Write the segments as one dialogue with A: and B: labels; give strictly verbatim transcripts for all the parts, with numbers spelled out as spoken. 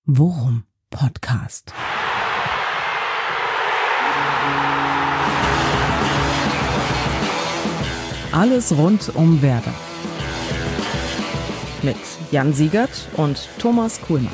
A: Worum Podcast. Alles rund um Werder. Mit Jan Siegert und Thomas Kuhlmann.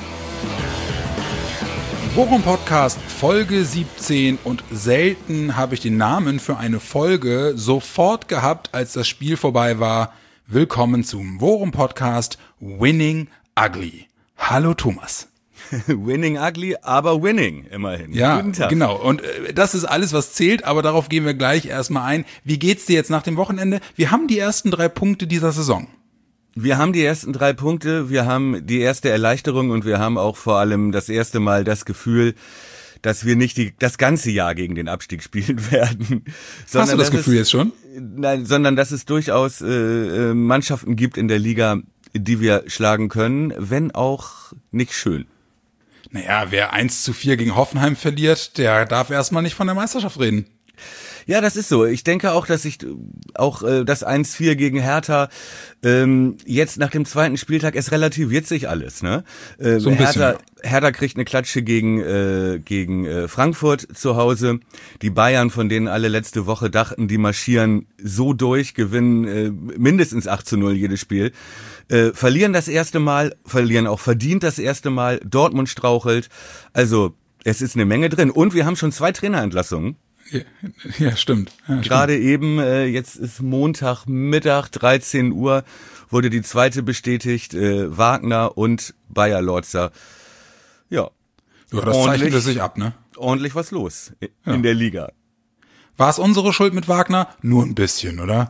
B: Worum Podcast Folge siebzehn, und selten habe ich den Namen für eine Folge sofort gehabt, als das Spiel vorbei war. Willkommen zum Worum Podcast Winning Ugly. Hallo Thomas.
C: Winning ugly, aber winning, immerhin.
B: Ja,
C: Guten Tag.
B: Genau. Und äh, das ist alles, was zählt, aber darauf gehen wir gleich erstmal ein. Wie geht's dir jetzt nach dem Wochenende? Wir haben die ersten drei Punkte dieser Saison.
C: Wir haben die ersten drei Punkte, wir haben die erste Erleichterung und wir haben auch vor allem das erste Mal das Gefühl, dass wir nicht die, das ganze Jahr gegen den Abstieg spielen werden.
B: Hast du das Gefühl
C: es,
B: jetzt schon?
C: Nein, sondern dass es durchaus äh, Mannschaften gibt in der Liga, die wir schlagen können, wenn auch nicht schön.
B: Naja, wer eins zu vier gegen Hoffenheim verliert, der darf erstmal nicht von der Meisterschaft reden.
C: Ja, das ist so. Ich denke auch, dass ich auch äh, das eins vier gegen Hertha ähm, jetzt nach dem zweiten Spieltag, es relativiert sich alles, ne? Äh,
B: so ein bisschen,
C: Hertha,
B: ja.
C: Hertha kriegt eine Klatsche gegen äh, gegen äh, Frankfurt zu Hause. Die Bayern, von denen alle letzte Woche dachten, die marschieren so durch, gewinnen äh, mindestens acht zu null jedes Spiel. Äh, verlieren das erste Mal, verlieren auch verdient das erste Mal. Dortmund strauchelt. Also es ist eine Menge drin. Und wir haben schon zwei Trainerentlassungen.
B: Ja, ja, stimmt. Ja,
C: Gerade
B: stimmt.
C: eben, äh, jetzt ist Montagmittag, dreizehn Uhr, wurde die zweite bestätigt, äh, Wagner und Bayer Lorzer. Ja,
B: Ja, das zeichnet es sich ab, ne?
C: Ordentlich was los in
B: Ja.
C: der Liga.
B: War es unsere Schuld mit Wagner? Nur ein bisschen, oder?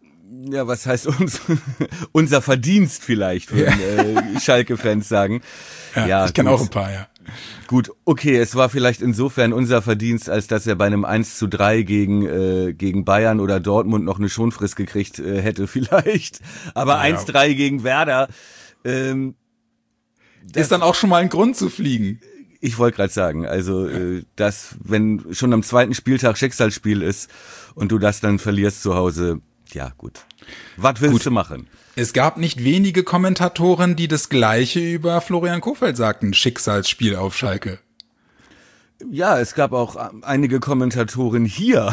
C: Ja, was heißt uns? Unser Verdienst vielleicht, würden äh, Schalke-Fans sagen.
B: Ja,
C: Ja,
B: ich kenne
C: gut.
B: auch ein paar, ja.
C: Gut, okay, es war vielleicht insofern unser Verdienst, als dass er bei einem eins zu drei gegen äh, gegen Bayern oder Dortmund noch eine Schonfrist gekriegt äh, hätte vielleicht. Aber
B: Ja.
C: eins drei gegen Werder, ähm, das,
B: Ist dann auch schon mal ein Grund zu fliegen.
C: ich wollte gerade sagen, also äh, dass, wenn schon am zweiten Spieltag Schicksalsspiel ist und du das dann verlierst zu Hause, ja gut. Was willst
B: Gut.
C: du machen?
B: Es gab nicht wenige Kommentatoren, die das Gleiche über Florian Kohfeldt sagten. Schicksalsspiel auf Schalke.
C: Ja, es gab auch einige Kommentatoren hier,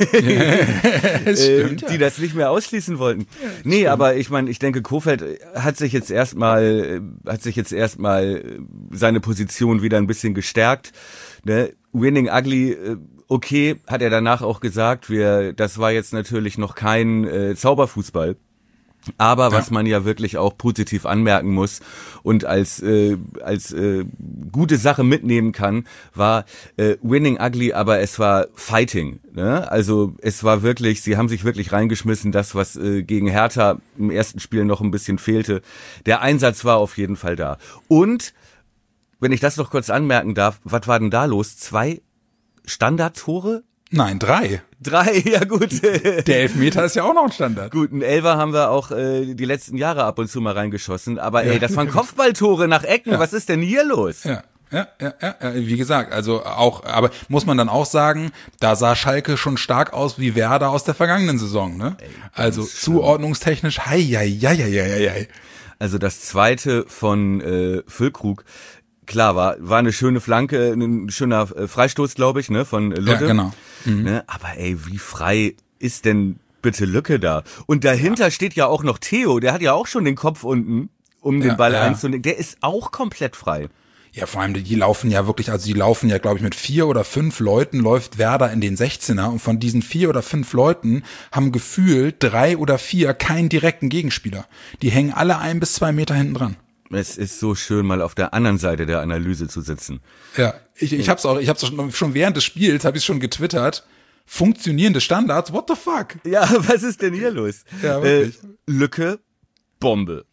B: Es
C: äh,
B: stimmt,
C: die
B: ja.
C: das nicht mehr ausschließen wollten. Nee, aber ich meine, ich denke, Kohfeldt hat sich jetzt erstmal, hat sich jetzt erstmal seine Position wieder ein bisschen gestärkt. Ne? Winning ugly, äh, okay, hat er danach auch gesagt. Wir, das war jetzt natürlich noch kein äh, Zauberfußball. Aber
B: Ja.
C: was man ja wirklich auch positiv anmerken muss und als äh, als äh, gute Sache mitnehmen kann, war äh, Winning ugly, aber es war Fighting. Ne? Also es war wirklich, sie haben sich wirklich reingeschmissen, das, was äh, gegen Hertha im ersten Spiel noch ein bisschen fehlte. Der Einsatz war auf jeden Fall da. Und, wenn ich das noch kurz anmerken darf, was war denn da los? Zwei Standardtore?
B: Nein, drei.
C: Drei, ja gut.
B: Der Elfmeter ist ja auch noch ein Standard.
C: Gut, einen Elfer haben wir auch äh, die letzten Jahre ab und zu mal reingeschossen. Aber ey, das waren Kopfballtore nach Ecken.
B: Ja.
C: Was ist denn hier los?
B: Ja, ja, ja, ja, ja, wie gesagt, also auch, aber muss man dann auch sagen, da sah Schalke schon stark aus wie Werder aus der vergangenen Saison, ne? Also zuordnungstechnisch, hei, hei, hei, hei, hei, hei.
C: Also das zweite von äh, Füllkrug, klar, war war eine schöne Flanke, ein schöner äh, Freistoß, glaube ich, ne, von äh, Lütte.
B: Ja, genau. Mhm.
C: Ne? Aber ey, wie frei ist denn bitte Lücke da? Und dahinter ja. steht ja auch noch Theo, der hat ja auch schon den Kopf unten, um
B: Ja,
C: den Ball
B: ja.
C: einzunehmen. Der ist auch komplett frei.
B: Ja, vor allem, die, die laufen ja wirklich, also die laufen ja, glaube ich, mit vier oder fünf Leuten läuft Werder in den sechzehner, und von diesen vier oder fünf Leuten haben gefühlt drei oder vier keinen direkten Gegenspieler. Die hängen alle ein bis zwei Meter hinten dran.
C: Es ist so schön, mal auf der anderen Seite der Analyse zu sitzen.
B: Ja, ich, ich hab's auch, ich hab's schon, schon während des Spiels, habe ich schon getwittert. Funktionierende Standards, what the fuck?
C: Ja, was ist denn hier los?
B: Ja,
C: äh,
B: wirklich.
C: Lücke, Bombe.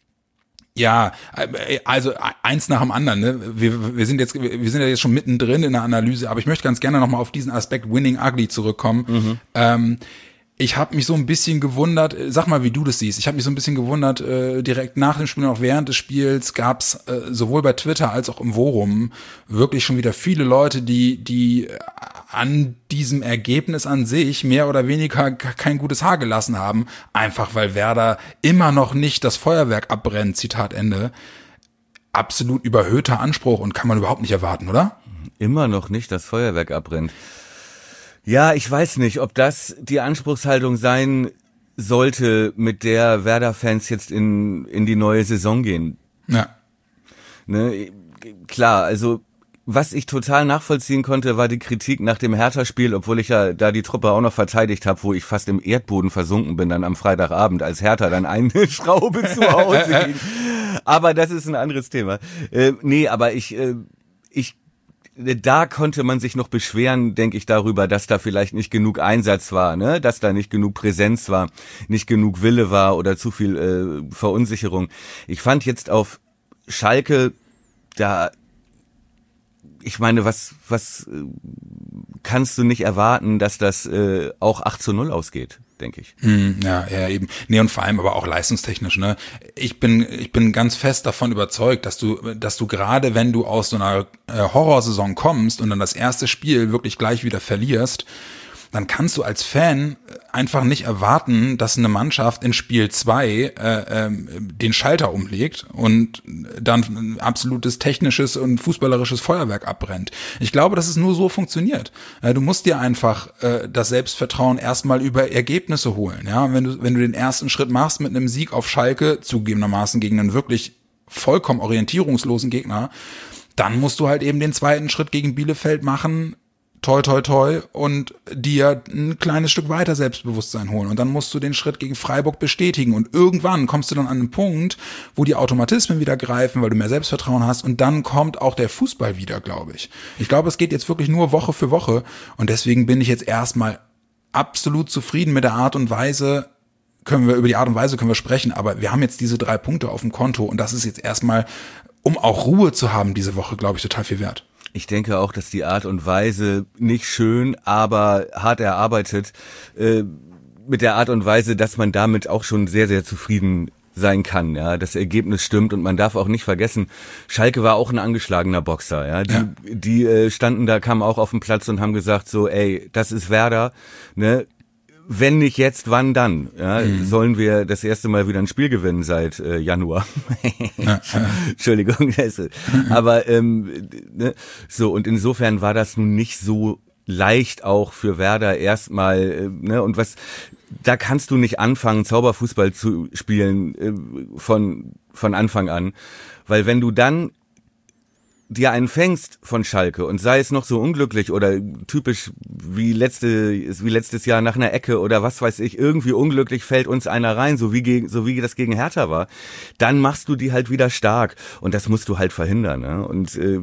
B: Ja, also eins nach dem anderen. Ne? Wir, wir sind jetzt, wir sind ja jetzt schon mittendrin in der Analyse, aber ich möchte ganz gerne nochmal auf diesen Aspekt Winning Ugly zurückkommen. Mhm. Ähm, ich habe mich so ein bisschen gewundert, sag mal, wie du das siehst. Ich habe mich so ein bisschen gewundert, äh, direkt nach dem Spiel und auch während des Spiels gab's äh, sowohl bei Twitter als auch im Forum wirklich schon wieder viele Leute, die die an diesem Ergebnis an sich mehr oder weniger kein gutes Haar gelassen haben, einfach weil Werder immer noch nicht das Feuerwerk abbrennt, Zitat Ende. absolut überhöhter Anspruch und kann man überhaupt nicht erwarten, oder?
C: Immer noch nicht das Feuerwerk abbrennt. Ja, ich weiß nicht, ob das die Anspruchshaltung sein sollte, mit der Werder-Fans jetzt in in die neue Saison gehen.
B: Ja.
C: Ne, klar, also was ich total nachvollziehen konnte, war die Kritik nach dem Hertha-Spiel, obwohl ich ja da die Truppe auch noch verteidigt habe, wo ich fast im Erdboden versunken bin dann am Freitagabend, als Hertha dann eine Schraube zu Hause ging. Aber das ist ein anderes Thema. Äh, nee, aber ich, äh, ich, da konnte man sich noch beschweren, denke ich, darüber, dass da vielleicht nicht genug Einsatz war, ne, dass da nicht genug Präsenz war, nicht genug Wille war oder zu viel äh, Verunsicherung. Ich fand jetzt auf Schalke, da ich meine, was was äh, kannst du nicht erwarten, dass das äh, auch acht zu null ausgeht, denke ich.
B: Mm, ja, ja, eben. Nee, und vor allem aber auch leistungstechnisch, ne? Ich bin ich bin ganz fest davon überzeugt, dass du dass du gerade, wenn du aus so einer äh, Horrorsaison kommst und dann das erste Spiel wirklich gleich wieder verlierst, dann kannst du als Fan einfach nicht erwarten, dass eine Mannschaft in Spiel zwei äh, äh, den Schalter umlegt und dann ein absolutes technisches und fußballerisches Feuerwerk abbrennt. Ich glaube, dass es nur so funktioniert. Äh, du musst dir einfach äh, das Selbstvertrauen erstmal über Ergebnisse holen. Ja, wenn du wenn du den ersten Schritt machst mit einem Sieg auf Schalke, zugegebenermaßen gegen einen wirklich vollkommen orientierungslosen Gegner, dann musst du halt eben den zweiten Schritt gegen Bielefeld machen, toi toi toi, und dir ein kleines Stück weiter Selbstbewusstsein holen. Und dann musst du den Schritt gegen Freiburg bestätigen. Und irgendwann kommst du dann an einen Punkt, wo die Automatismen wieder greifen, weil du mehr Selbstvertrauen hast. Und dann kommt auch der Fußball wieder, glaube ich. Ich glaube, es geht jetzt wirklich nur Woche für Woche. Und deswegen bin ich jetzt erstmal absolut zufrieden mit der Art und Weise, können wir, über die Art und Weise können wir sprechen. Aber wir haben jetzt diese drei Punkte auf dem Konto. Und das ist jetzt erstmal, um auch Ruhe zu haben diese Woche, glaube ich, total viel wert.
C: Ich denke auch, dass die Art und Weise nicht schön, aber hart erarbeitet, äh, mit der Art und Weise, dass man damit auch schon sehr, sehr zufrieden sein kann. Ja, das Ergebnis stimmt und man darf auch nicht vergessen, Schalke war auch ein angeschlagener Boxer. Ja, die, ja. die äh, standen da, kamen auch auf den Platz und haben gesagt so, ey, das ist Werder, ne? Wenn nicht jetzt, wann dann? Ja, mhm. Sollen wir das erste Mal wieder ein Spiel gewinnen seit äh, Januar? ja, ja. Entschuldigung. Aber ähm, ne, so, und insofern war das nun nicht so leicht auch für Werder erstmal, äh, ne, und was, da kannst du nicht anfangen, Zauberfußball zu spielen äh, von von Anfang an, weil wenn du dann dir einen fängst von Schalke und sei es noch so unglücklich oder typisch wie letzte wie letztes Jahr nach einer Ecke oder was weiß ich, irgendwie unglücklich fällt uns einer rein, so wie gegen, so wie das gegen Hertha war, dann machst du die halt wieder stark und das musst du halt verhindern, ne? Und äh,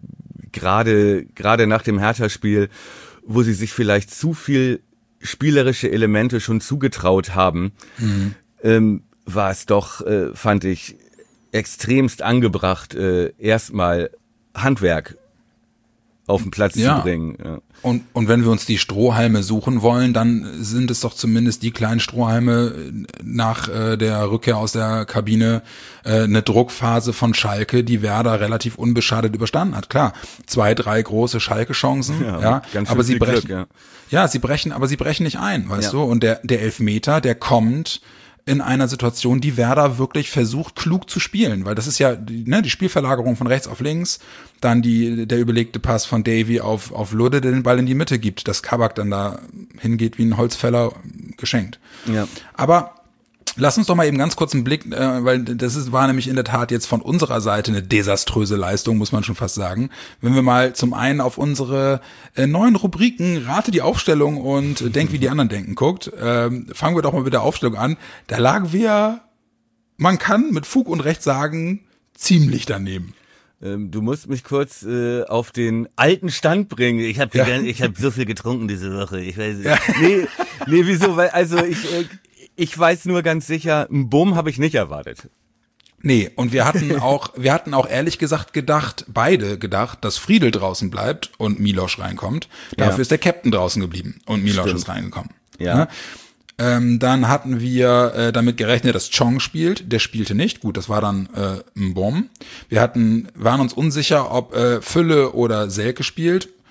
C: gerade gerade nach dem Hertha-Spiel, wo sie sich vielleicht zu viel spielerische Elemente schon zugetraut haben, mhm. ähm, war es doch, äh, fand ich, extremst angebracht, äh, erstmal Handwerk auf den Platz ja. zu bringen. Ja.
B: Und, und wenn wir uns die Strohhalme suchen wollen, dann sind es doch zumindest die kleinen Strohhalme nach äh, der Rückkehr aus der Kabine, äh, eine Druckphase von Schalke, die Werder relativ unbeschadet überstanden hat. Klar, zwei, drei große Schalke-Chancen, ja, ja
C: ganz
B: aber sie brechen,
C: Glück, ja.
B: ja, sie brechen, aber sie brechen nicht ein, weißt
C: ja.
B: du? Und der, der Elfmeter, der kommt in einer Situation, die Werder wirklich versucht, klug zu spielen, weil das ist ja ne, die Spielverlagerung von rechts auf links, dann die der überlegte Pass von Davy auf auf Ludde, der den Ball in die Mitte gibt, dass Kabak dann da hingeht wie ein Holzfäller, geschenkt.
C: Ja.
B: Aber lass uns doch mal eben ganz kurz einen Blick, äh, weil das ist, war nämlich in der Tat jetzt von unserer Seite eine desaströse Leistung, muss man schon fast sagen. Wenn wir mal zum einen auf unsere äh, neuen Rubriken Rate die Aufstellung und äh, Denk, wie die anderen denken guckt, ähm, fangen wir doch mal mit der Aufstellung an. Da lagen wir, man kann mit Fug und Recht sagen, ziemlich daneben.
C: Ähm, du musst mich kurz äh, auf den alten Stand bringen. Ich habe
B: ja.
C: ich hab so viel getrunken diese Woche. Ich weiß
B: ja.
C: nee, nee, wieso? Weil also ich äh, Ich weiß nur ganz sicher, einen Boom habe ich nicht erwartet.
B: Nee, und wir hatten auch, wir hatten auch ehrlich gesagt gedacht, beide gedacht, dass Friedel draußen bleibt und Miloš reinkommt. Dafür ja. ist der Captain draußen geblieben und Miloš ist reingekommen.
C: Ja.
B: ja? Ähm, dann hatten wir äh, damit gerechnet, dass Chong spielt. Der spielte nicht. Gut, das war dann äh, ein Bomb. Wir hatten, waren uns unsicher, ob äh, Fülle oder Selke spielt.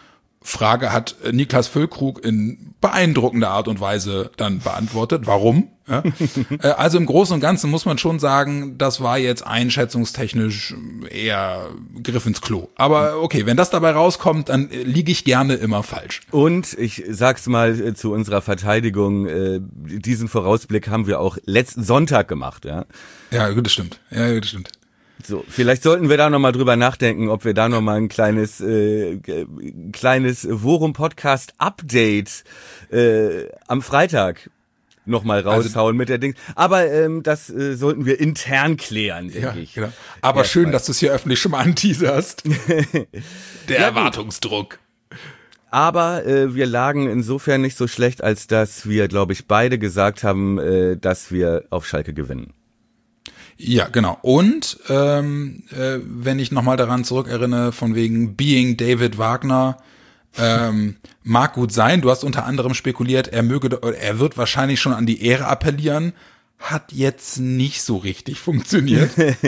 B: Frage hat Niklas Füllkrug in beeindruckender Art und Weise dann beantwortet. Warum? Ja. Also im Großen und Ganzen muss man schon sagen, das war jetzt einschätzungstechnisch eher Griff ins Klo. Aber okay, wenn das dabei rauskommt, dann liege ich gerne immer falsch.
C: Und ich sag's mal zu unserer Verteidigung, diesen Vorausblick haben wir auch letzten Sonntag gemacht. Ja,
B: ja, das stimmt. Ja, das stimmt.
C: So, vielleicht sollten wir da nochmal drüber nachdenken, ob wir da nochmal ein kleines, äh, kleines Worum-Podcast-Update äh, am Freitag nochmal raushauen also, mit der Ding. Aber ähm, das äh, sollten wir intern klären, denke
B: ja,
C: ich.
B: Genau. Aber ja, schön, dass du es hier öffentlich schon mal anteaserst. Der
C: ja,
B: Erwartungsdruck.
C: Aber äh, wir lagen insofern nicht so schlecht, als dass wir, glaube ich, beide gesagt haben, äh, dass wir auf Schalke gewinnen.
B: Ja, genau. Und ähm, äh, wenn ich nochmal daran zurückerinnere, von wegen Being David Wagner, ähm, mag gut sein. Du hast unter anderem spekuliert, er möge, er wird wahrscheinlich schon an die Ehre appellieren. Hat jetzt nicht so richtig funktioniert.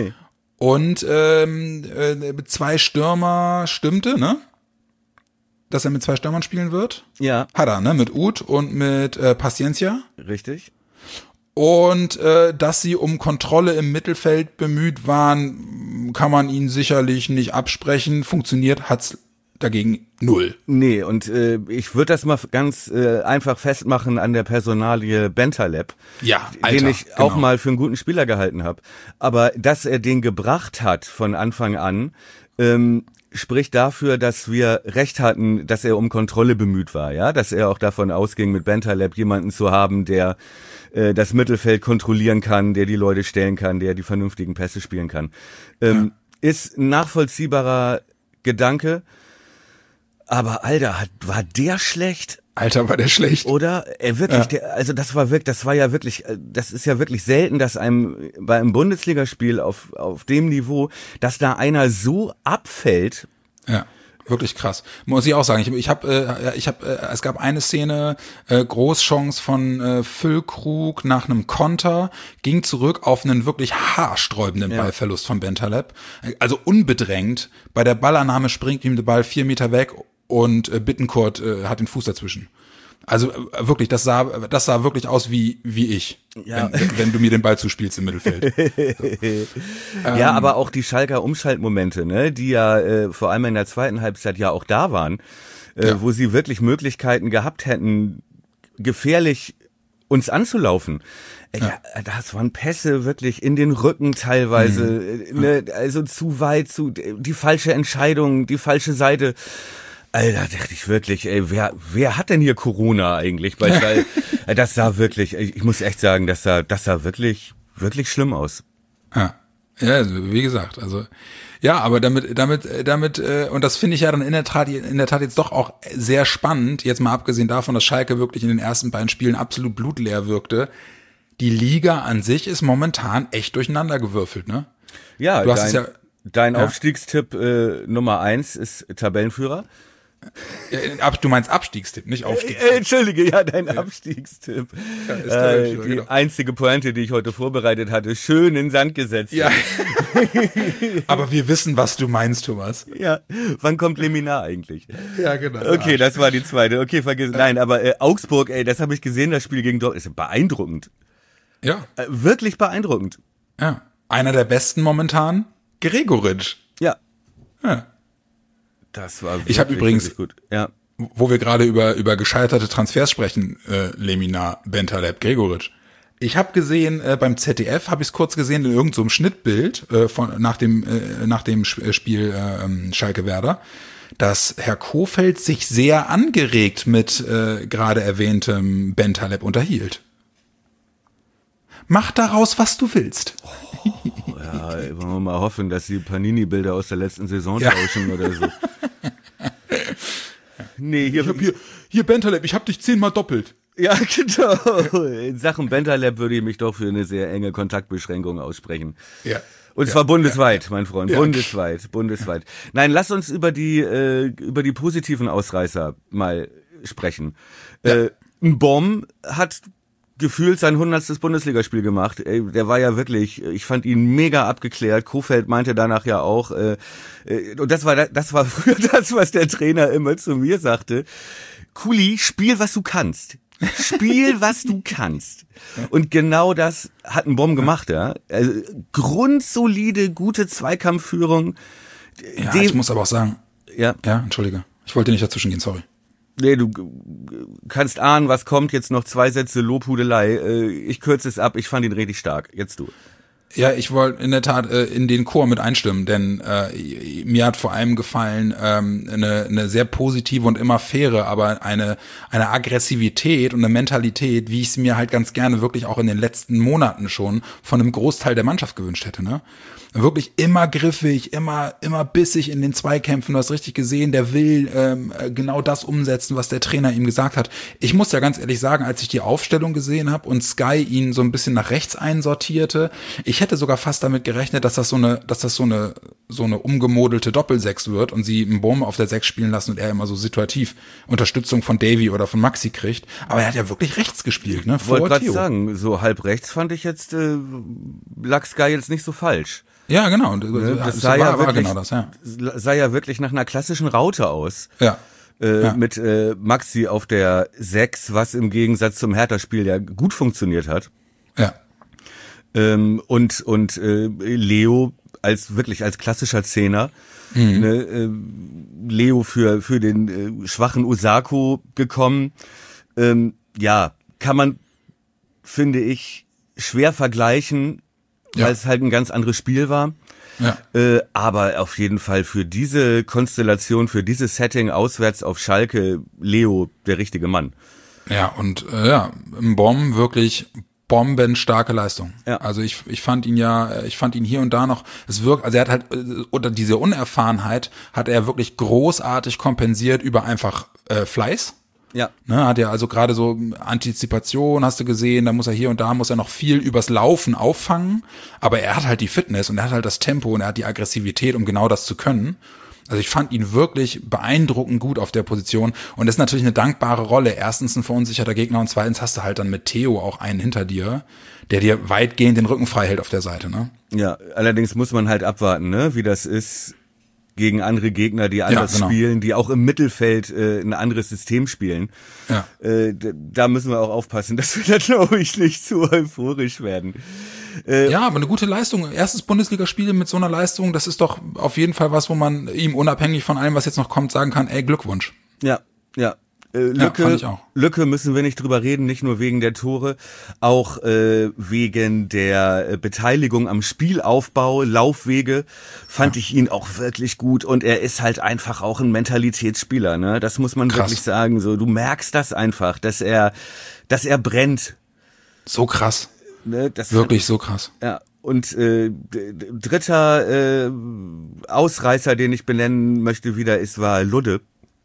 B: Und ähm, äh, zwei Stürmer stimmte, ne? Dass er mit zwei Stürmern spielen wird?
C: Ja.
B: Hat er, ne? Mit Uth und mit äh, Paciencia.
C: Richtig.
B: Und äh, dass sie um Kontrolle im Mittelfeld bemüht waren, kann man ihnen sicherlich nicht absprechen. Funktioniert hat's dagegen null.
C: Nee, und äh, ich würde das mal ganz äh, einfach festmachen an der Personalie Bentaleb,
B: ja, Alter,
C: den ich
B: genau.
C: auch mal für einen guten Spieler gehalten habe. Aber dass er den gebracht hat von Anfang an, ähm, spricht dafür, dass wir recht hatten, dass er um Kontrolle bemüht war, ja, dass er auch davon ausging, mit Bentaleb jemanden zu haben, der äh, das Mittelfeld kontrollieren kann, der die Leute stellen kann, der die vernünftigen Pässe spielen kann. Ähm, ja. Ist ein nachvollziehbarer Gedanke, aber Alter, hat, war der schlecht?
B: Alter, war der schlecht.
C: Oder? Er wirklich, ja. der, also das war wirklich, das war ja wirklich, das ist ja wirklich selten, dass einem bei einem Bundesligaspiel auf, auf dem Niveau, dass da einer so abfällt.
B: Ja. Wirklich krass. Muss ich auch sagen. Ich, ich habe, äh, ich habe, äh, es gab eine Szene, äh, Großchance von äh, Füllkrug nach einem Konter, ging zurück auf einen wirklich haarsträubenden ja. Ballverlust von Bentaleb. Also unbedrängt. Bei der Ballannahme springt ihm der Ball vier Meter weg und äh, Bittencourt äh, hat den Fuß dazwischen. Also äh, wirklich, das sah, das sah wirklich aus wie wie ich,
C: ja.
B: wenn, wenn du mir den Ball zuspielst im Mittelfeld. So.
C: Ja, ähm, aber auch die Schalker Umschaltmomente, ne, die ja äh, vor allem in der zweiten Halbzeit ja auch da waren, äh, ja. wo sie wirklich Möglichkeiten gehabt hätten, gefährlich uns anzulaufen. Ja. Ja, das waren Pässe wirklich in den Rücken teilweise, mhm. ne, also zu weit, zu die falsche Entscheidung, die falsche Seite. Alter, dachte ich wirklich, ey, wer, wer hat denn hier Corona eigentlich? Weil das sah wirklich, ich muss echt sagen, das sah, das sah wirklich, wirklich schlimm aus.
B: Ja, ja, wie gesagt, also, ja, aber damit, damit, damit, und das finde ich ja dann in der Tat, in der Tat jetzt doch auch sehr spannend, jetzt mal abgesehen davon, dass Schalke wirklich in den ersten beiden Spielen absolut blutleer wirkte. Die Liga an sich ist momentan echt durcheinandergewürfelt, ne?
C: Ja,
B: du hast
C: dein,
B: es ja,
C: dein
B: ja.
C: Aufstiegstipp äh, Nummer eins ist Tabellenführer.
B: Du meinst Abstiegstipp, nicht Aufstiegstipp.
C: Äh, Entschuldige, ja, dein ja. Abstiegstipp. Ja, ist äh, die genau. einzige Pointe, die ich heute vorbereitet hatte, schön in den Sand gesetzt.
B: Ja. Aber wir wissen, was du meinst, Thomas.
C: Ja, wann kommt Leminar eigentlich?
B: Ja, genau.
C: Okay, das war die zweite. Okay, vergiss. Nein, aber äh, Augsburg, ey, das habe ich gesehen, das Spiel gegen Dortmund, ist beeindruckend.
B: Ja.
C: Äh, wirklich beeindruckend.
B: Ja. Einer der besten momentan, Gregoritsch.
C: Ja.
B: Ja.
C: Das war wirklich,
B: ich habe übrigens,
C: gut. Ja.
B: wo wir gerade über über gescheiterte Transfers sprechen, äh, Leminar, Bentaleb, Gregoritsch. Ich habe gesehen, äh, beim Z D F habe ich es kurz gesehen in irgendeinem so Schnittbild äh, von nach dem äh, nach dem Spiel äh, Schalke Werder, dass Herr Kohfeldt sich sehr angeregt mit äh, gerade erwähntem Bentaleb unterhielt. Mach daraus, was du willst.
C: Oh, ja, wollen wir mal hoffen, dass die Panini-Bilder aus der letzten Saison ja. tauschen oder so. Nee, hier,
B: ich hab hier, hier Bentaleb, ich hab dich zehnmal doppelt.
C: Ja, genau. In Sachen Bentaleb würde ich mich doch für eine sehr enge Kontaktbeschränkung aussprechen.
B: Ja.
C: Und
B: ja,
C: zwar bundesweit, ja. mein Freund,
B: ja.
C: bundesweit, bundesweit. Nein, lass uns über die äh, über die positiven Ausreißer mal sprechen. Ja. Äh, ein Bomb hat gefühlt sein hundertstes Bundesligaspiel gemacht. Ey, der war ja wirklich, ich fand ihn mega abgeklärt. Kofeld meinte danach ja auch, äh, äh, und das war das war früher das, was der Trainer immer zu mir sagte. Kuli, spiel, was du kannst. Spiel, was du kannst. Und genau das hat ein Bomb gemacht, ja. Also, grundsolide, gute Zweikampfführung.
B: Ja, ich muss aber auch sagen,
C: ja,
B: ja, entschuldige. Ich wollte nicht dazwischen gehen, sorry.
C: Nee, du kannst ahnen, was kommt. Jetzt noch zwei Sätze Lobhudelei. Ich kürze es ab. Ich fand ihn richtig stark. Jetzt du.
B: Ja, ich wollte in der Tat äh, in den Chor mit einstimmen, denn äh, mir hat vor allem gefallen ähm, eine, eine sehr positive und immer faire, aber eine eine Aggressivität und eine Mentalität, wie ich es mir halt ganz gerne wirklich auch in den letzten Monaten schon von einem Großteil der Mannschaft gewünscht hätte, ne? Wirklich immer griffig, immer immer bissig in den Zweikämpfen. Du hast richtig gesehen, der will ähm, genau das umsetzen, was der Trainer ihm gesagt hat. Ich muss ja ganz ehrlich sagen, als ich die Aufstellung gesehen habe und Sky ihn so ein bisschen nach rechts einsortierte, ich hätte sogar fast damit gerechnet, dass das so eine, dass das so eine so eine umgemodelte Doppelsechs wird und sie einen Bohm auf der Sechs spielen lassen und er immer so situativ Unterstützung von Davy oder von Maxi kriegt. Aber er hat ja wirklich rechts gespielt, ne?
C: Ich wollte gerade sagen, so halb rechts fand ich jetzt äh, lag Sky jetzt nicht so falsch.
B: Ja, genau.
C: Das, das
B: sah
C: war, ja
B: war
C: wirklich,
B: genau das, ja.
C: sah ja wirklich nach einer klassischen Raute aus.
B: Ja.
C: Äh,
B: ja.
C: Mit äh, Maxi auf der Sechs, was im Gegensatz zum Hertha-Spiel ja gut funktioniert hat.
B: Ja.
C: Ähm, und und äh, Leo als wirklich als klassischer Zehner. Mhm. Ne, äh, Leo für für den äh, schwachen Osako gekommen. Ähm, ja, kann man, finde ich, schwer vergleichen, weil ja. es halt ein ganz anderes Spiel war. Ja. Äh, aber auf jeden Fall für diese Konstellation, für dieses Setting auswärts auf Schalke, Leo der richtige Mann.
B: Ja, und äh, ja, im Bomben wirklich bombenstarke Leistung.
C: Ja.
B: Also ich ich fand ihn ja, ich fand ihn hier und da noch, es wirkt, also er hat halt, oder diese Unerfahrenheit hat er wirklich großartig kompensiert über einfach äh, Fleiß.
C: Ja.
B: Ne, hat ja also gerade so Antizipation, hast du gesehen, da muss er hier und da, muss er noch viel übers Laufen auffangen, aber er hat halt die Fitness und er hat halt das Tempo und er hat die Aggressivität, um genau das zu können. Also ich fand ihn wirklich beeindruckend gut auf der Position und das ist natürlich eine dankbare Rolle. Erstens ein verunsicherter Gegner und zweitens hast du halt dann mit Theo auch einen hinter dir, der dir weitgehend den Rücken frei hält auf der Seite, ne?
C: Ja, allerdings muss man halt abwarten, ne, wie das ist gegen andere Gegner, die anders ja, genau. spielen, die auch im Mittelfeld äh, ein anderes System spielen.
B: Ja.
C: Äh, da müssen wir auch aufpassen, dass wir da, glaube ich, nicht zu euphorisch werden.
B: Äh, ja, aber eine gute Leistung. Erstes Bundesligaspiel mit so einer Leistung, das ist doch auf jeden Fall was, wo man ihm unabhängig von allem, was jetzt noch kommt, sagen kann, ey, Glückwunsch.
C: Ja, ja. Äh, Lücke,
B: ja, fand ich auch.
C: Lücke müssen wir nicht drüber reden, nicht nur wegen der Tore, auch äh, wegen der äh, Beteiligung am Spielaufbau, Laufwege, fand ja. ich ihn auch wirklich gut und er ist halt einfach auch ein Mentalitätsspieler, ne? Das muss man
B: krass.
C: wirklich sagen. So, du merkst das einfach, dass er, dass er brennt.
B: So krass.
C: Ne? Das
B: wirklich
C: ich,
B: so krass.
C: Ja. Und äh, d- d- dritter äh, Ausreißer, den ich benennen möchte wieder, ist war Ludde.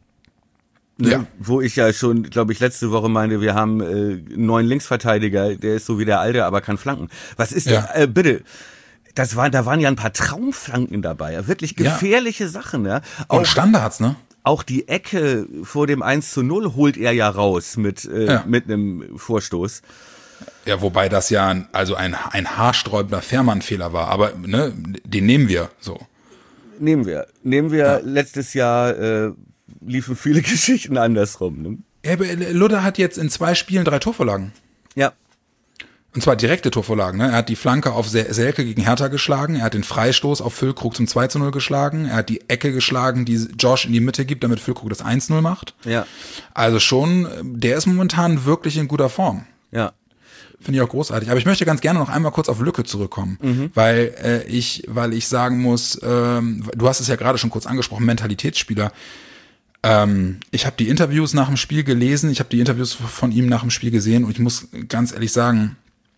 C: Ne?
B: Ja.
C: Wo ich ja schon, glaube ich, letzte Woche meinte, wir haben äh, einen neuen Linksverteidiger, der ist so wie der Alte, aber kann flanken. Was ist
B: ja.
C: das? Äh, bitte, das waren, da waren ja ein paar Traumflanken dabei, wirklich gefährliche ja. Sachen. Ja?
B: Auch, und Standards, ne?
C: Auch die Ecke vor dem eins zu null holt er ja raus mit äh, ja. mit einem Vorstoß.
B: Ja, wobei das ja ein, also ein, ein haarsträubender Fährmann-Fehler war, aber ne, den nehmen wir so.
C: Nehmen wir. Nehmen wir ja. letztes Jahr äh, liefen viele Geschichten andersrum. Ne?
B: Ja, Ludde hat jetzt in zwei Spielen drei Torvorlagen.
C: Ja.
B: Und zwar direkte Torvorlagen. Ne? Er hat die Flanke auf Selke gegen Hertha geschlagen, er hat den Freistoß auf Füllkrug zum zwei zu null geschlagen, er hat die Ecke geschlagen, die Josh in die Mitte gibt, damit Füllkrug das eins null macht.
C: Ja.
B: Also schon, der ist momentan wirklich in guter Form.
C: Ja.
B: Finde ich auch großartig. Aber ich möchte ganz gerne noch einmal kurz auf Lücke zurückkommen, mhm. weil äh, ich, weil ich sagen muss, ähm, du hast es ja gerade schon kurz angesprochen, Mentalitätsspieler. Ähm, ich habe die Interviews nach dem Spiel gelesen, ich habe die Interviews von ihm nach dem Spiel gesehen und ich muss ganz ehrlich sagen,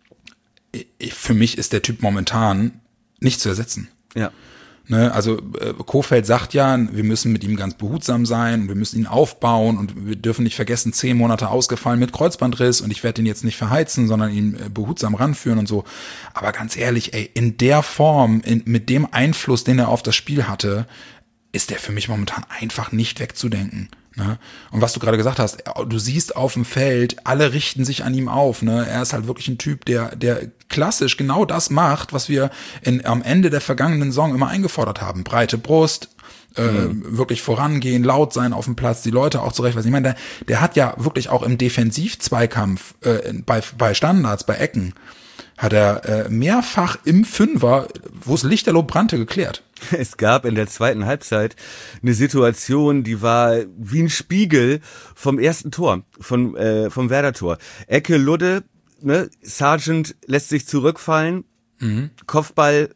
B: ich, für mich ist der Typ momentan nicht zu ersetzen.
C: Ja.
B: Ne, also äh, Kofeld sagt ja, wir müssen mit ihm ganz behutsam sein, wir müssen ihn aufbauen und wir dürfen nicht vergessen, zehn Monate ausgefallen mit Kreuzbandriss und ich werde ihn jetzt nicht verheizen, sondern ihn äh, behutsam ranführen und so. Aber ganz ehrlich, ey, in der Form, in, mit dem Einfluss, den er auf das Spiel hatte, ist der für mich momentan einfach nicht wegzudenken. Ne? Und was du gerade gesagt hast, du siehst auf dem Feld, alle richten sich an ihm auf. Ne? Er ist halt wirklich ein Typ, der, der klassisch genau das macht, was wir in, am Ende der vergangenen Saison immer eingefordert haben. Breite Brust, äh, mhm. wirklich vorangehen, laut sein auf dem Platz, die Leute auch zurechtweisen. Ich meine, der, der hat ja wirklich auch im Defensiv-Zweikampf, äh, bei, bei Standards, bei Ecken, hat er äh, mehrfach im Fünfer, wo es lichterloh brannte, geklärt.
C: Es gab in der zweiten Halbzeit eine Situation, die war wie ein Spiegel vom ersten Tor, von, äh, vom Werder-Tor. Ecke Ludde, ne, Sargent lässt sich zurückfallen, mhm. Kopfball,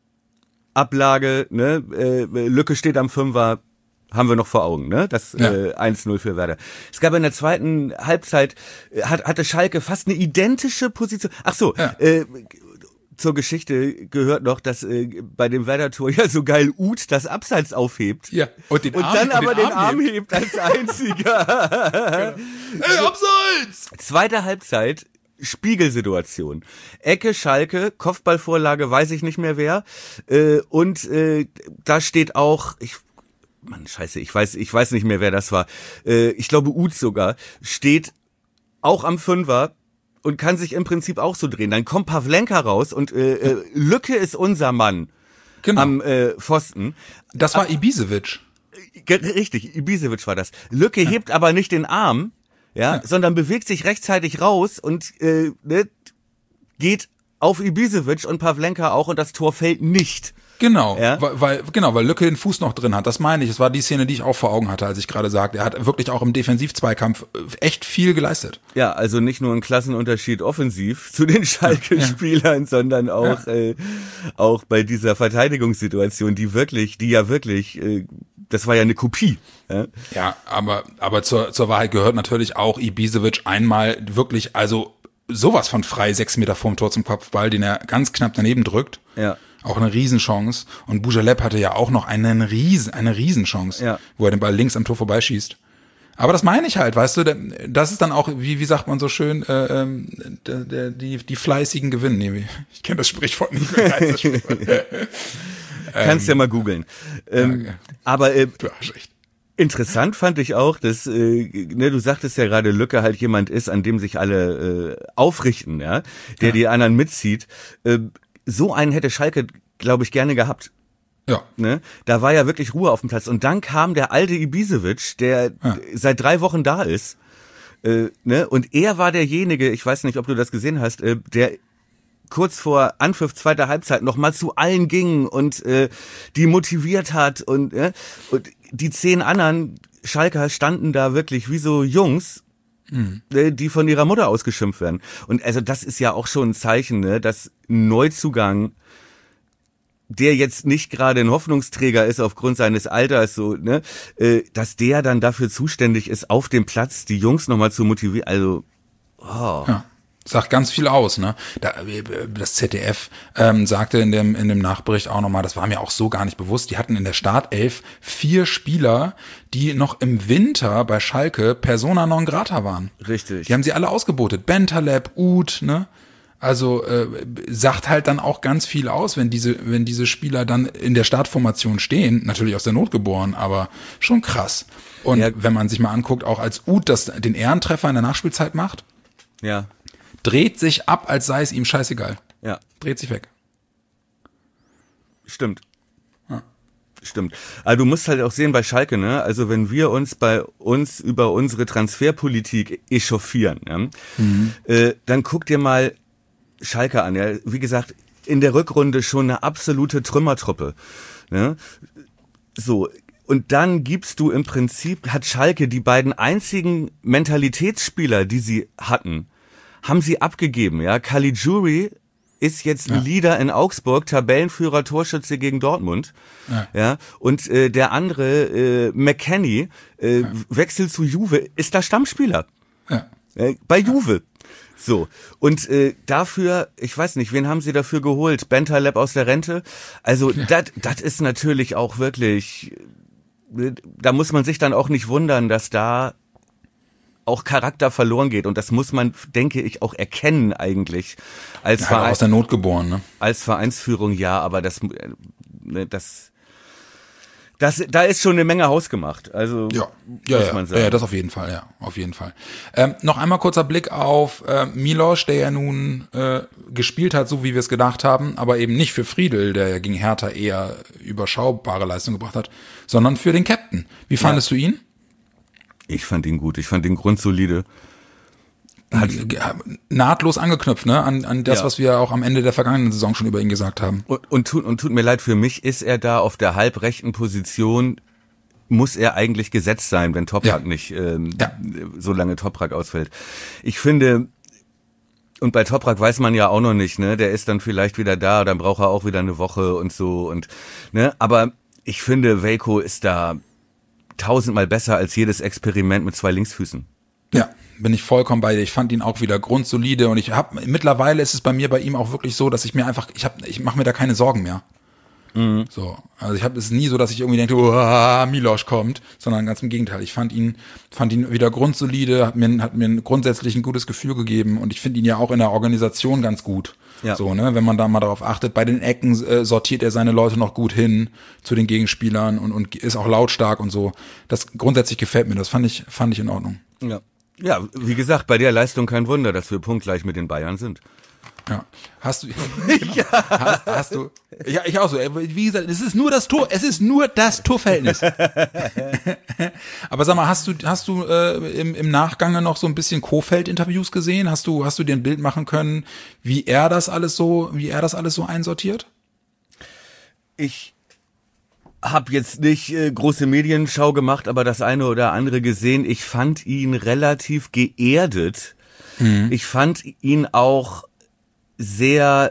C: Ablage, ne, äh, Lücke steht am Fünfer, haben wir noch vor Augen, ne? Das ja. äh, eins null für Werder. Es gab in der zweiten Halbzeit, äh, hat, hatte Schalke fast eine identische Position. Ach so, ja. äh, zur Geschichte gehört noch, dass äh, bei dem Werder-Tor ja so geil Uth das Abseits aufhebt.
B: Ja. Und, den
C: und
B: Arm,
C: dann
B: und
C: aber
B: den
C: den
B: Arm,
C: Arm hebt als einziger.
B: Genau. Ey, Abseits!
C: Zweite Halbzeit, Spiegelsituation. Ecke, Schalke, Kopfballvorlage, weiß ich nicht mehr wer. Äh, und äh, da steht auch, ich Mann, scheiße, ich weiß, ich weiß nicht mehr, wer das war. Äh, ich glaube, Uth sogar, steht auch am Fünfer und kann sich im Prinzip auch so drehen. Dann kommt Pavlenka raus und äh, äh, Lücke ist unser Mann genau. am äh, Pfosten.
B: Das war Ibisevic.
C: G- richtig, Ibisevic war das. Lücke ja. hebt aber nicht den Arm, ja, ja, sondern bewegt sich rechtzeitig raus und äh, ne, geht auf Ibisevic und Pavlenka auch und das Tor fällt nicht.
B: Genau,
C: ja?
B: weil, weil genau, weil Lücke den Fuß noch drin hat. Das meine ich. Es war die Szene, die ich auch vor Augen hatte, als ich gerade sagte, er hat wirklich auch im Defensiv-Zweikampf echt viel geleistet.
C: Ja, also nicht nur ein Klassenunterschied offensiv zu den Schalke-Spielern, ja. sondern auch ja. äh, auch bei dieser Verteidigungssituation, die wirklich, die ja wirklich, äh, das war ja eine Kopie. Ja,
B: ja aber aber zur zur Wahrheit gehört natürlich auch Ibisevic einmal wirklich, also sowas von frei, sechs Meter vorm Tor zum Kopfball, den er ganz knapp daneben drückt.
C: Ja.
B: Auch eine Riesenchance. Und Bujaleb hatte ja auch noch einen Riesen, eine Riesenchance, ja. wo er den Ball links am Tor vorbeischießt. Aber das meine ich halt, weißt du, das ist dann auch, wie wie sagt man so schön, äh, ähm, der, der, die die fleißigen gewinnen. Nee, ich kenne das Sprichwort nicht mehr. Das Sprichwort.
C: Kannst ähm, ja mal googeln. Ähm, ja, aber äh,
B: du hast echt.
C: Interessant fand ich auch, dass äh, ne, du sagtest ja gerade, Lücke halt jemand ist, an dem sich alle äh, aufrichten, ja, der ja. die anderen mitzieht. Äh, so einen hätte Schalke, glaube ich, gerne gehabt.
B: Ja.
C: Ne? Da war ja wirklich Ruhe auf dem Platz. Und dann kam der alte Ibisevic, der ja. seit drei Wochen da ist. Äh, ne? Und er war derjenige, ich weiß nicht, ob du das gesehen hast, äh, der kurz vor Anpfiff zweiter Halbzeit noch mal zu allen ging und äh, die motiviert hat. Und, äh, und die zehn anderen Schalker standen da wirklich wie so Jungs, Mhm. die von ihrer Mutter ausgeschimpft werden. Und also das ist ja auch schon ein Zeichen, ne, dass ein Neuzugang, der jetzt nicht gerade ein Hoffnungsträger ist aufgrund seines Alters, so, ne, äh, dass der dann dafür zuständig ist, auf dem Platz die Jungs nochmal zu motivieren. Also, oh.
B: Ja. Sagt ganz viel aus, ne? Da, das Z D F ähm, sagte in dem in dem Nachbericht auch nochmal, das war mir auch so gar nicht bewusst, die hatten in der Startelf vier Spieler, die noch im Winter bei Schalke Persona non grata waren.
C: Richtig.
B: Die haben sie alle ausgebotet. Bentaleb, Uth, ne? Also äh, sagt halt dann auch ganz viel aus, wenn diese wenn diese Spieler dann in der Startformation stehen, natürlich aus der Not geboren, aber schon krass. Und ja. wenn man sich mal anguckt, auch als Uth das den Ehrentreffer in der Nachspielzeit macht,
C: ja.
B: dreht sich ab, als sei es ihm scheißegal.
C: Ja.
B: Dreht sich weg.
C: Stimmt. Ja. Stimmt. Also du musst halt auch sehen bei Schalke, ne? Also wenn wir uns bei uns über unsere Transferpolitik echauffieren, ja? mhm. äh, dann guck dir mal Schalke an. Ja? Wie gesagt, in der Rückrunde schon eine absolute Trümmertruppe. Ne? So. Und dann gibst du im Prinzip, hat Schalke die beiden einzigen Mentalitätsspieler, die sie hatten, haben sie abgegeben, ja. Caligiuri ist jetzt ein ja. Leader in Augsburg, Tabellenführer, Torschütze gegen Dortmund, ja. ja. Und äh, der andere, äh, McKennie, äh, ja. wechselt zu Juve, ist da Stammspieler.
B: Ja.
C: Äh, bei Juve. So. Und äh, dafür, ich weiß nicht, wen haben sie dafür geholt? Bentaleb aus der Rente? Also, ja. das das ist natürlich auch wirklich, da muss man sich dann auch nicht wundern, dass da auch Charakter verloren geht. Und das muss man, denke ich, auch erkennen eigentlich. Als
B: ja, Verein, aus der Not geboren, ne?
C: Als Vereinsführung, ja, aber das, das, Das, da ist schon eine Menge hausgemacht, also
B: ja, ja,
C: muss
B: ja,
C: man sagen.
B: ja, das auf jeden Fall, ja, auf jeden Fall. Ähm, noch einmal kurzer Blick auf äh, Milos, der ja nun äh, gespielt hat, so wie wir es gedacht haben, aber eben nicht für Friedel, der ja gegen Hertha eher überschaubare Leistung gebracht hat, sondern für den Captain. Wie fandest ja. du ihn?
C: Ich fand ihn gut, ich fand ihn grundsolide. Hat
B: nahtlos angeknüpft, ne, an, an das,
C: ja.
B: was wir auch am Ende der vergangenen Saison schon über ihn gesagt haben.
C: Und, und, tut, und tut mir leid, für mich ist er da auf der halbrechten Position, muss er eigentlich gesetzt sein, wenn Toprak ja. nicht ähm, ja. so lange Toprak ausfällt. Ich finde, und bei Toprak weiß man ja auch noch nicht, ne, der ist dann vielleicht wieder da, dann braucht er auch wieder eine Woche und so und ne, aber ich finde, Veljko ist da tausendmal besser als jedes Experiment mit zwei Linksfüßen.
B: Ja, bin ich vollkommen bei dir. Ich fand ihn auch wieder grundsolide und ich habe mittlerweile ist es bei mir bei ihm auch wirklich so, dass ich mir einfach, ich habe, ich mache mir da keine Sorgen mehr. Mhm. So, also ich habe es nie so, dass ich irgendwie denke, oh, Milos kommt, sondern ganz im Gegenteil. Ich fand ihn, fand ihn wieder grundsolide, hat mir, hat mir grundsätzlich ein gutes Gefühl gegeben und ich finde ihn ja auch in der Organisation ganz gut. Ja. So, ne, wenn man da mal darauf achtet, bei den Ecken äh, sortiert er seine Leute noch gut hin zu den Gegenspielern und, und ist auch lautstark und so. Das grundsätzlich gefällt mir, das fand ich, fand ich in Ordnung.
C: Ja. Ja, wie gesagt, bei der Leistung kein Wunder, dass wir punktgleich mit den Bayern sind.
B: Ja. Hast du, genau. ja. hast, hast du, ja, ich auch so, wie gesagt, es ist nur das Tor, es ist nur das Torverhältnis. Aber sag mal, hast du, hast du äh, im, im Nachgang noch so ein bisschen Kohfeldt-Interviews gesehen? Hast du, hast du dir ein Bild machen können, wie er das alles so, wie er das alles so einsortiert?
C: Ich hab jetzt nicht äh, große Medienschau gemacht, aber das eine oder andere gesehen. Ich fand ihn relativ geerdet. Mhm. Ich fand ihn auch sehr,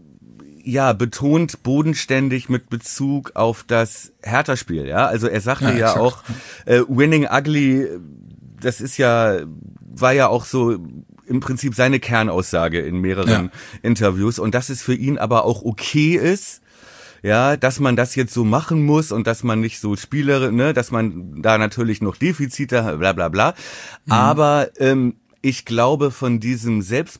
C: ja, betont bodenständig mit Bezug auf das Hertha-Spiel, ja. Also er sagte ja, ja auch, äh, Winning Ugly, das ist ja, war ja auch so im Prinzip seine Kernaussage in mehreren ja. Interviews und dass es für ihn aber auch okay ist, ja, dass man das jetzt so machen muss und dass man nicht so Spielere, ne, dass man da natürlich noch Defizite hat, bla bla bla. Mhm. Aber ähm, ich glaube, von diesem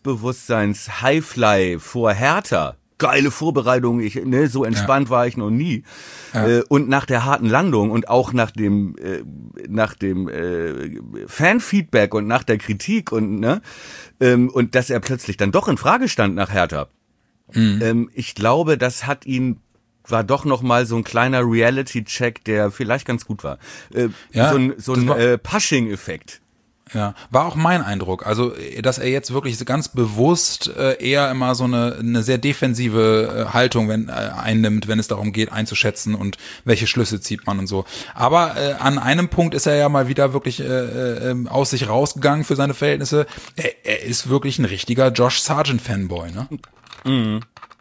C: Selbstbewusstseins-Highfly vor Hertha, geile Vorbereitung, ich, ne, so entspannt ja. war ich noch nie. Ja. Äh, und nach der harten Landung und auch nach dem äh, nach dem äh, Fanfeedback und nach der Kritik und ne, ähm, und dass er plötzlich dann doch in Frage stand nach Hertha. Mhm. Ähm, ich glaube, das hat ihn war doch noch mal so ein kleiner Reality-Check, der vielleicht ganz gut war. Äh,
B: ja,
C: so ein, so ein äh, Pushing-Effekt.
B: Ja, war auch mein Eindruck. Also, dass er jetzt wirklich ganz bewusst äh, eher immer so eine, eine sehr defensive äh, Haltung wenn, äh, einnimmt, wenn es darum geht, einzuschätzen und welche Schlüsse zieht man und so. Aber äh, an einem Punkt ist er ja mal wieder wirklich äh, äh, aus sich rausgegangen für seine Verhältnisse. Er, er ist wirklich ein richtiger Josh Sargent-Fanboy, ne? Mhm.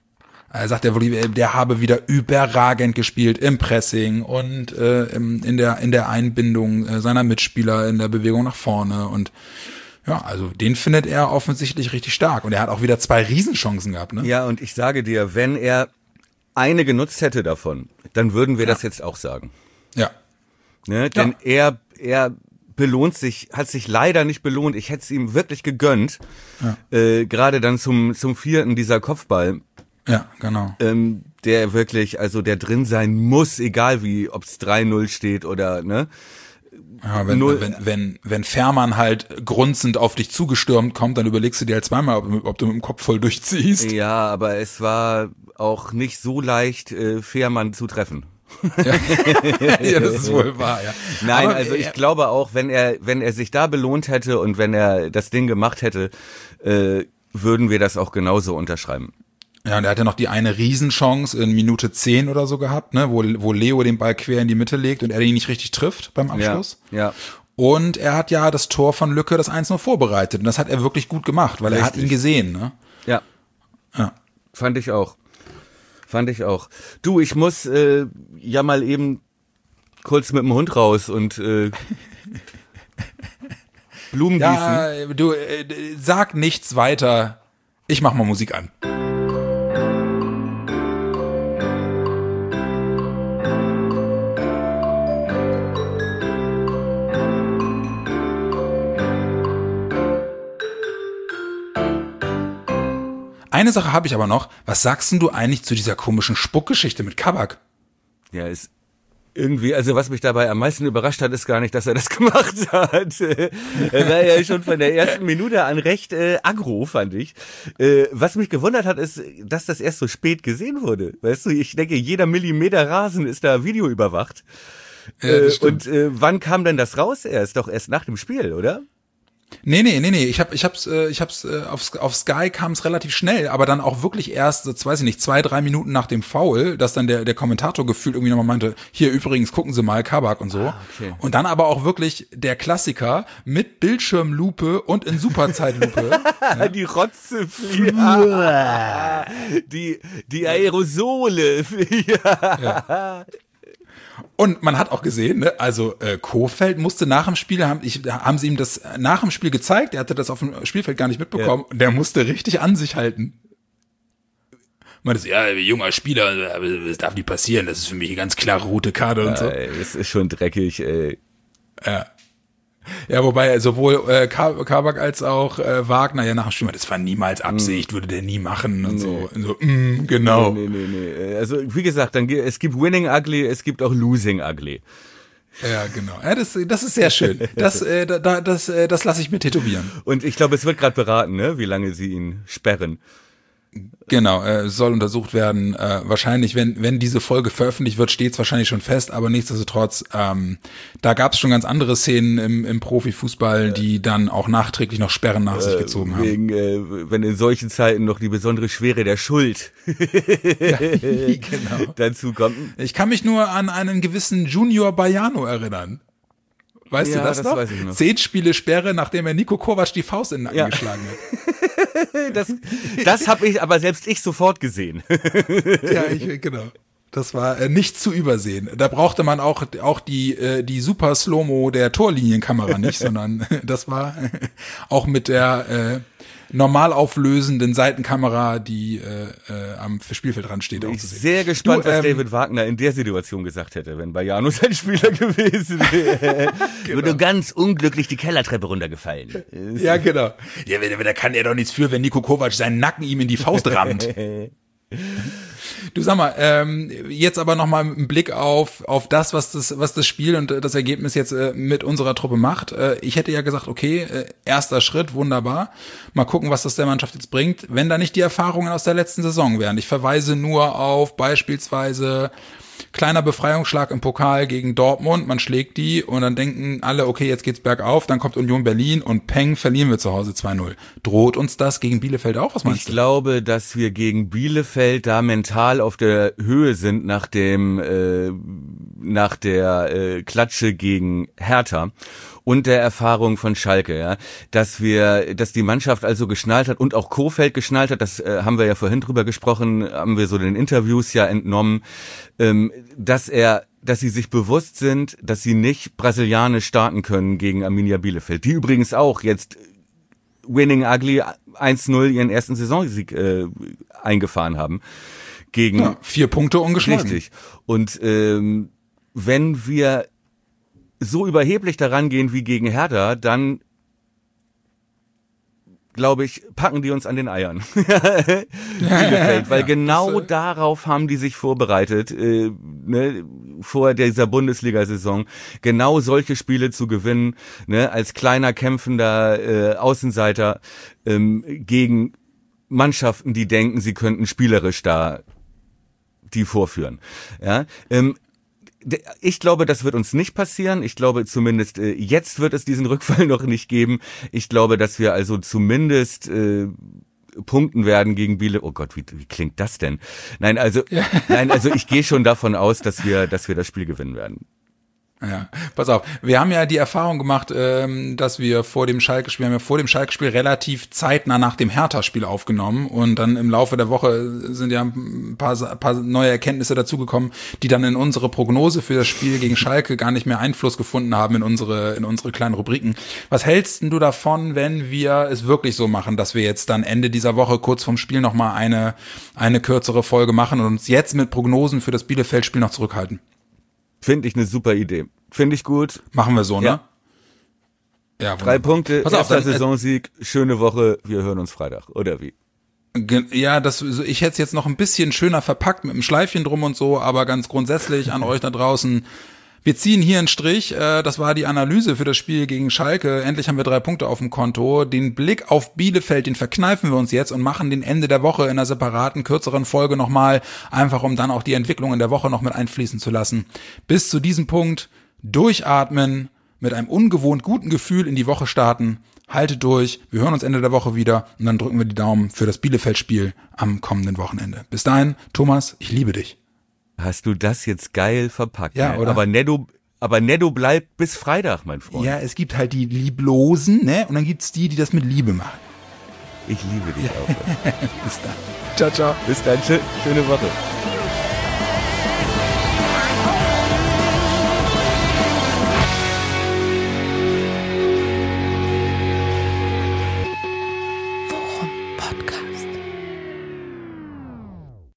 B: Er sagt, der, der habe wieder überragend gespielt im Pressing und äh, in der in der Einbindung äh, seiner Mitspieler in der Bewegung nach vorne und ja, also den findet er offensichtlich richtig stark und er hat auch wieder zwei Riesenchancen gehabt, ne?
C: Ja, und ich sage dir, wenn er eine genutzt hätte davon, dann würden wir ja. das jetzt auch sagen.
B: Ja.
C: Ne? Denn ja. er er belohnt sich, hat sich leider nicht belohnt. Ich hätte es ihm wirklich gegönnt. Ja. Äh, gerade dann zum zum vierten dieser Kopfball.
B: Ja, genau.
C: Ähm, der wirklich, also der drin sein muss, egal wie, ob es drei null steht oder, ne?
B: Ja, wenn, Null, wenn, wenn, wenn Fährmann halt grunzend auf dich zugestürmt kommt, dann überlegst du dir halt zweimal, ob, ob du mit dem Kopf voll durchziehst.
C: Ja, aber es war auch nicht so leicht, äh, Fährmann zu treffen.
B: Ja. Ja, das ist wohl wahr, ja.
C: Nein,
B: aber,
C: also ich
B: ja.
C: glaube auch, wenn er, wenn er sich da belohnt hätte und wenn er das Ding gemacht hätte, äh, würden wir das auch genauso unterschreiben.
B: Ja, und er hat ja noch die eine Riesenchance in Minute zehn oder so gehabt, ne, wo, wo Leo den Ball quer in die Mitte legt und er ihn nicht richtig trifft beim Abschluss.
C: Ja, ja.
B: Und er hat ja das Tor von Lücke, das eins null vorbereitet. Und das hat er wirklich gut gemacht, weil richtig. Er hat ihn gesehen, ne?
C: Ja.
B: Ja.
C: Fand ich auch. Fand ich auch. Du, ich muss äh, ja mal eben kurz mit dem Hund raus und äh, Blumen gießen.
B: Ja, du, äh, sag nichts weiter. Ich mach mal Musik an. Eine Sache habe ich aber noch. Was sagst denn du eigentlich zu dieser komischen Spuckgeschichte mit Kabak?
C: Ja, ist irgendwie, also was mich dabei am meisten überrascht hat, ist gar nicht, dass er das gemacht hat. Er war ja schon von der ersten Minute an recht äh, aggro, fand ich. Äh, was mich gewundert hat, ist, dass das erst so spät gesehen wurde. Weißt du, ich denke, jeder Millimeter Rasen ist da videoüberwacht.
B: Ja,
C: äh, und äh, wann kam denn das raus erst? Doch erst nach dem Spiel, oder?
B: Nee, nee, nee, nee, ich hab, ich hab's, äh, ich hab's, äh, auf, auf Sky kam es relativ schnell, aber dann auch wirklich erst, jetzt weiß ich nicht, zwei, drei Minuten nach dem Foul, dass dann der, der Kommentator gefühlt irgendwie nochmal meinte, hier übrigens, gucken Sie mal, Kabak und so.
C: Ah, okay.
B: Und dann aber auch wirklich der Klassiker mit Bildschirmlupe und in Superzeitlupe.
C: Ja. Die Rotze, die, die Aerosole. Ja.
B: Ja. Und man hat auch gesehen, ne, also äh, Kohfeldt musste nach dem Spiel, haben, ich, haben sie ihm das nach dem Spiel gezeigt, er hatte das auf dem Spielfeld gar nicht mitbekommen, ja. Und der musste richtig an sich halten. Man ist ja junger Spieler, aber das darf nicht passieren, das ist für mich eine ganz klare rote Karte
C: ja,
B: und so.
C: Ey, das ist schon dreckig, ey.
B: Ja. Ja, wobei sowohl äh, Kabak als auch äh, Wagner ja nach dem Spiel, das war niemals Absicht, mm. würde der nie machen und nee. so. Und so mm, genau.
C: Nee, nee, nee, nee. Also wie gesagt, dann es gibt Winning Ugly, es gibt auch Losing Ugly.
B: Ja, genau. Ja, das, das ist sehr schön. Das, äh, da, das, äh, das lasse ich mir tätowieren.
C: Und ich glaube, es wird gerade beraten, ne, wie lange sie ihn sperren.
B: Genau, äh, soll untersucht werden. Äh, wahrscheinlich, wenn wenn diese Folge veröffentlicht wird, steht es wahrscheinlich schon fest, aber nichtsdestotrotz, ähm, da gab es schon ganz andere Szenen im, im Profifußball, äh, die dann auch nachträglich noch Sperren nach äh, sich gezogen haben.
C: Wegen, äh, wenn in solchen Zeiten noch die besondere Schwere der Schuld
B: ja, genau.
C: dazu kommt.
B: Ich kann mich nur an einen gewissen Junior Baiano erinnern. Weißt
C: ja,
B: du das,
C: das
B: noch?
C: Weiß ich noch?
B: Zehn Spiele Sperre, nachdem er Niko Kovac die Faust in den Nacken ja. geschlagen hat.
C: das das habe ich, aber selbst ich sofort gesehen.
B: Ja, ich, genau. Das war äh, nicht zu übersehen. Da brauchte man auch auch die äh, die Super Slow-Mo der Torlinienkamera nicht, sondern das war auch mit der äh, normal auflösenden Seitenkamera, die äh, äh, am Spielfeldrand steht.
C: Bin ich sehr gespannt, du, ähm, was David Wagner in der Situation gesagt hätte, wenn Baiano sein Spieler gewesen wäre. Genau. Würde ganz unglücklich die Kellertreppe runtergefallen.
B: Ja, genau. Ja, da kann er doch nichts für, wenn Niko Kovac seinen Nacken ihm in die Faust rammt. Du sag mal, ähm, jetzt aber nochmal einen Blick auf auf das, was das was das Spiel und das Ergebnis jetzt äh, mit unserer Truppe macht. Äh, ich hätte ja gesagt, okay, äh, erster Schritt, wunderbar. Mal gucken, was das der Mannschaft jetzt bringt, wenn da nicht die Erfahrungen aus der letzten Saison wären. Ich verweise nur auf beispielsweise kleiner Befreiungsschlag im Pokal gegen Dortmund, man schlägt die und dann denken alle, okay, jetzt geht's bergauf, dann kommt Union Berlin und peng, verlieren wir zu Hause zwei null. Droht uns das gegen Bielefeld auch? Was meinst
C: ich
B: du?
C: Ich glaube, dass wir gegen Bielefeld da mental auf der Höhe sind nach dem äh, nach der äh, Klatsche gegen Hertha und der Erfahrung von Schalke, ja, dass wir, dass die Mannschaft also geschnallt hat und auch Kohfeldt geschnallt hat, das äh, haben wir ja vorhin drüber gesprochen, haben wir so den Interviews ja entnommen, ähm, dass er, dass sie sich bewusst sind, dass sie nicht brasilianisch starten können gegen Arminia Bielefeld, die übrigens auch jetzt Winning Ugly eins null ihren ersten Saisonsieg äh, eingefahren haben. Gegen
B: ja, vier Punkte ungeschlagen.
C: Richtig. Und ähm, wenn wir so überheblich daran gehen wie gegen Hertha, dann glaube ich, packen die uns an den Eiern. Bielefeld, weil ja, genau das, äh, darauf haben die sich vorbereitet, äh, ne, vor dieser Bundesliga-Saison, genau solche Spiele zu gewinnen, ne, als kleiner kämpfender äh, Außenseiter ähm, gegen Mannschaften, die denken, sie könnten spielerisch da die vorführen. Ja, ähm, ich glaube, das wird uns nicht passieren. Ich glaube zumindest, äh, jetzt wird es diesen Rückfall noch nicht geben. Ich glaube, dass wir also zumindest äh, punkten werden gegen Bielefeld. Oh Gott, wie, wie klingt das denn? Nein, also, ja. nein, also ich gehe schon davon aus, dass wir, dass wir das Spiel gewinnen werden.
B: Ja, pass auf. Wir haben ja die Erfahrung gemacht, ähm, dass wir vor dem Schalke-Spiel, haben ja vor dem Schalke-Spiel relativ zeitnah nach dem Hertha-Spiel aufgenommen und dann im Laufe der Woche sind ja ein paar, ein paar neue Erkenntnisse dazugekommen, die dann in unsere Prognose für das Spiel gegen Schalke gar nicht mehr Einfluss gefunden haben in unsere, in unsere kleinen Rubriken. Was hältst denn du davon, wenn wir es wirklich so machen, dass wir jetzt dann Ende dieser Woche kurz vorm Spiel nochmal eine, eine kürzere Folge machen und uns jetzt mit Prognosen für das Bielefeld-Spiel noch zurückhalten?
C: Finde ich eine super Idee. Finde ich gut.
B: Machen wir so, ne?
C: Ja.
B: Ja,
C: Drei Punkte,
B: Pass auf,
C: erster
B: dann,
C: Saisonsieg, schöne Woche, wir hören uns Freitag, oder wie?
B: Ja, das, ich hätte es jetzt noch ein bisschen schöner verpackt mit einem Schleifchen drum und so, aber ganz grundsätzlich an euch da draußen, wir ziehen hier einen Strich, das war die Analyse für das Spiel gegen Schalke, endlich haben wir drei Punkte auf dem Konto, den Blick auf Bielefeld, den verkneifen wir uns jetzt und machen den Ende der Woche in einer separaten, kürzeren Folge nochmal, einfach um dann auch die Entwicklung in der Woche noch mit einfließen zu lassen. Bis zu diesem Punkt durchatmen, mit einem ungewohnt guten Gefühl in die Woche starten, haltet durch, wir hören uns Ende der Woche wieder und dann drücken wir die Daumen für das Bielefeld-Spiel am kommenden Wochenende. Bis dahin, Thomas, ich liebe dich.
C: Hast du das jetzt geil verpackt?
B: Ja,
C: ne?
B: oder?
C: Aber Netto, aber Netto bleibt bis Freitag, mein Freund.
B: Ja, es gibt halt die Lieblosen, ne? Und dann gibt's die, die das mit Liebe machen.
C: Ich liebe dich auch.
B: Bis dann. Ciao, ciao.
C: Bis dann. Schö- schöne Woche.